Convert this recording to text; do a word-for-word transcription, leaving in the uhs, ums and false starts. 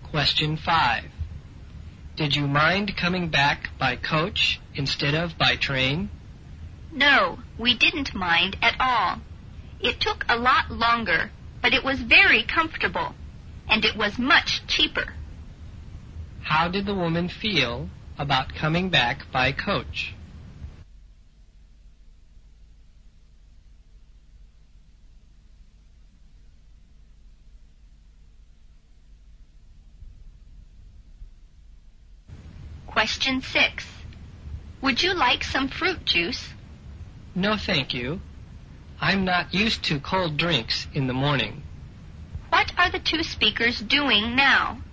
Question five. Did you mind coming back by coach instead of by train? No, we didn't mind at all. It took a lot longer, but it was very comfortable, and it was much cheaper. How did the woman feel about coming back by coach? Question six. Would you like some fruit juice? No, thank you. I'm not used to cold drinks in the morning. What are the two speakers doing now?